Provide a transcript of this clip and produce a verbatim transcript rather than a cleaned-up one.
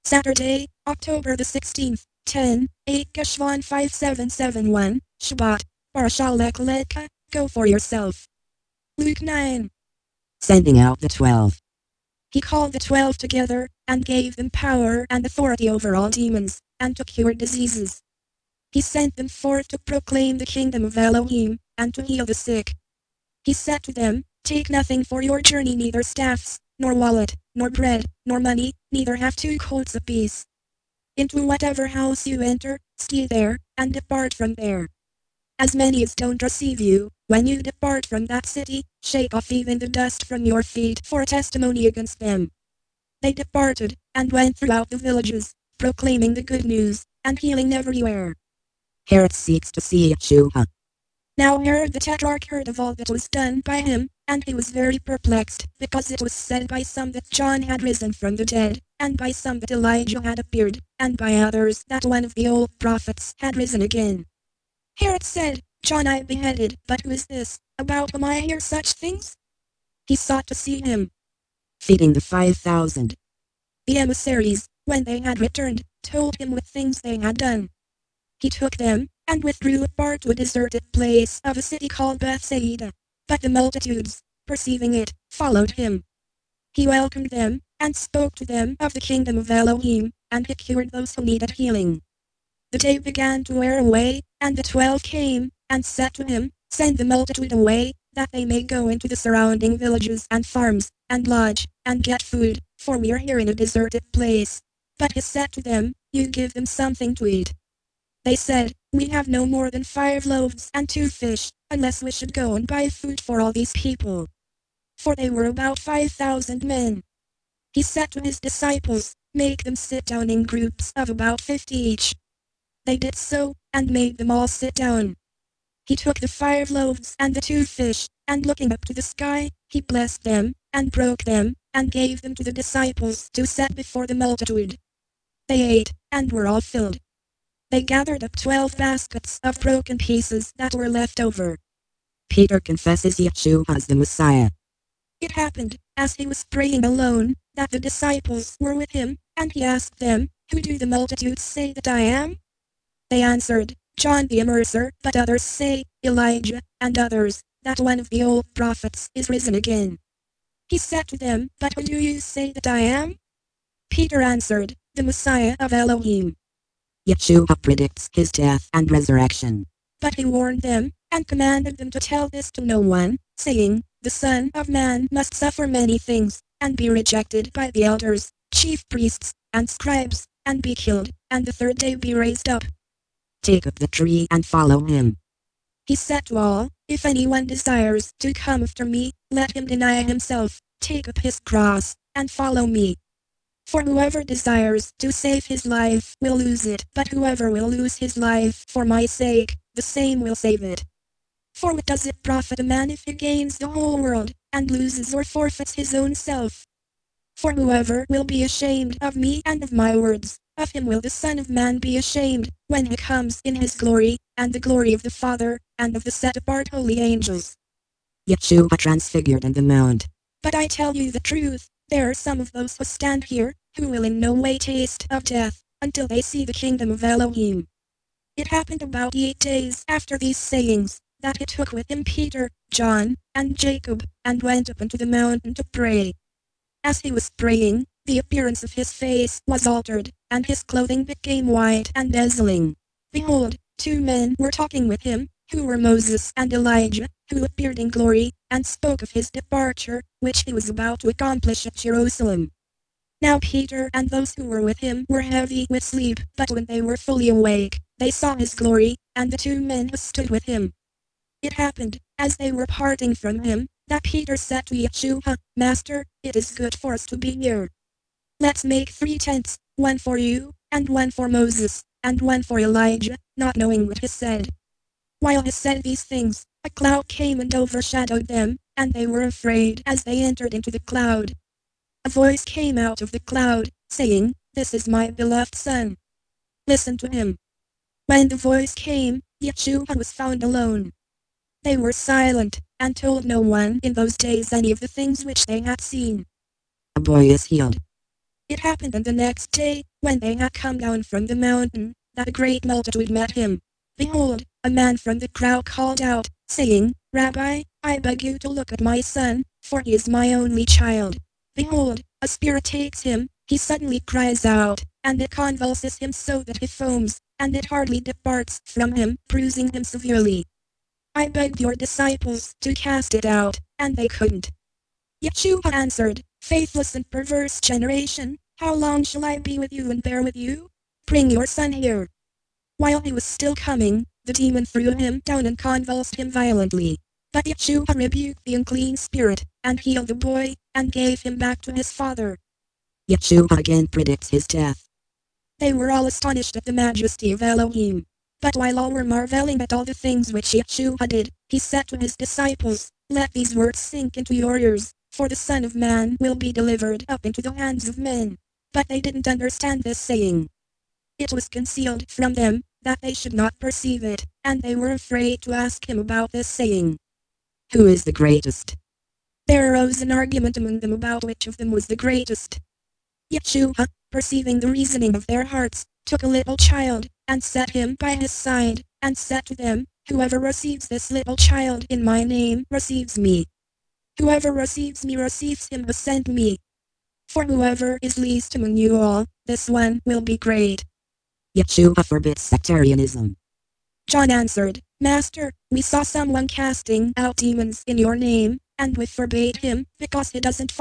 Saturday, October the sixteenth, ten, eight Keshwan five seven seven one, Shabbat, Barshalek Leka, go for yourself. Luke nine. Sending out the twelve. He called the twelve together, and gave them power and authority over all demons, and to cure diseases. He sent them forth to proclaim the kingdom of Elohim, and to heal the sick. He said to them, Take nothing for your journey, neither staffs, nor wallet, nor bread, nor money, neither have two coats apiece. Into whatever house you enter, stay there, and depart from there. As many as don't receive you, when you depart from that city, shake off even the dust from your feet for a testimony against them. They departed, and went throughout the villages, proclaiming the good news, and healing everywhere. Herod seeks to see Yeshua. Now Herod the Tetrarch heard of all that was done by him, and he was very perplexed, because it was said by some that John had risen from the dead, and by some that Elijah had appeared, and by others that one of the old prophets had risen again. Herod said, John I beheaded, but who is this, about whom I hear such things? He sought to see him. Feeding the five thousand. The emissaries, when they had returned, told him what things they had done. He took them, and withdrew apart to a deserted place of a city called Bethsaida. But the multitudes, perceiving it, followed him. He welcomed them, and spoke to them of the kingdom of Elohim, and he cured those who needed healing. The day began to wear away, and the twelve came, and said to him, Send the multitude away, that they may go into the surrounding villages and farms, and lodge, and get food, for we are here in a deserted place. But he said to them, You give them something to eat. They said, We have no more than five loaves and two fish, unless we should go and buy food for all these people. For they were about five thousand men. He said to his disciples, Make them sit down in groups of about fifty each. They did so, and made them all sit down. He took the five loaves and the two fish, and looking up to the sky, he blessed them, and broke them, and gave them to the disciples to set before the multitude. They ate, and were all filled. They gathered up twelve baskets of broken pieces that were left over. Peter confesses Yeshua as the Messiah. It happened, as he was praying alone, that the disciples were with him, and he asked them, Who do the multitudes say that I am? They answered, John the Immerser, but others say, Elijah, and others, that one of the old prophets is risen again. He said to them, But who do you say that I am? Peter answered, The Messiah of Elohim. Yeshua predicts his death and resurrection. But he warned them, and commanded them to tell this to no one, saying, The Son of Man must suffer many things, and be rejected by the elders, chief priests, and scribes, and be killed, and the third day be raised up. Take up the tree and follow him. He said to all, If anyone desires to come after me, let him deny himself, take up his cross, and follow me. For whoever desires to save his life will lose it, but whoever will lose his life for my sake, the same will save it. For what does it profit a man if he gains the whole world, and loses or forfeits his own self? For whoever will be ashamed of me and of my words, of him will the Son of Man be ashamed, when he comes in his glory, and the glory of the Father, and of the set-apart holy angels. Yeshua transfigured on the mount. But I tell you the truth, there are some of those who stand here, who will in no way taste of death, until they see the kingdom of Elohim. It happened about eight days after these sayings, that he took with him Peter, John, and Jacob, and went up into the mountain to pray. As he was praying, the appearance of his face was altered, and his clothing became white and dazzling. Behold, two men were talking with him, who were Moses and Elijah, who appeared in glory, and spoke of his departure, which he was about to accomplish at Jerusalem. Now Peter and those who were with him were heavy with sleep, but when they were fully awake, they saw his glory, and the two men who stood with him. It happened, as they were parting from him, that Peter said to Yeshua, Master, it is good for us to be here. Let's make three tents, one for you, and one for Moses, and one for Elijah, not knowing what he said. While he said these things, a cloud came and overshadowed them, and they were afraid as they entered into the cloud. A voice came out of the cloud, saying, This is my beloved Son. Listen to him. When the voice came, Yeshua was found alone. They were silent, and told no one in those days any of the things which they had seen. A boy is healed. It happened on the next day, when they had come down from the mountain, that a great multitude met him. Behold, a man from the crowd called out, saying, Rabbi, I beg you to look at my son, for he is my only child. Behold, a spirit takes him, he suddenly cries out, and it convulses him so that he foams, and it hardly departs from him, bruising him severely. I begged your disciples to cast it out, and they couldn't. Yeshua answered, Faithless and perverse generation, how long shall I be with you and bear with you? Bring your son here. While he was still coming, the demon threw him down and convulsed him violently. But Yeshua rebuked the unclean spirit, and healed the boy, and gave him back to his father. Yeshua again predicts his death. They were all astonished at the majesty of Elohim. But while all were marveling at all the things which Yeshua did, he said to his disciples, Let these words sink into your ears, for the Son of Man will be delivered up into the hands of men. But they didn't understand this saying. It was concealed from them, that they should not perceive it, and they were afraid to ask him about this saying. Who is the greatest? There arose an argument among them about which of them was the greatest. Yeshua, perceiving the reasoning of their hearts, took a little child, and set him by his side, and said to them, Whoever receives this little child in my name receives me. Whoever receives me receives him who sent me. For whoever is least among you all, this one will be great. Yeshua forbids sectarianism. John answered, Master, we saw someone casting out demons in your name, and we forbade him, because he doesn't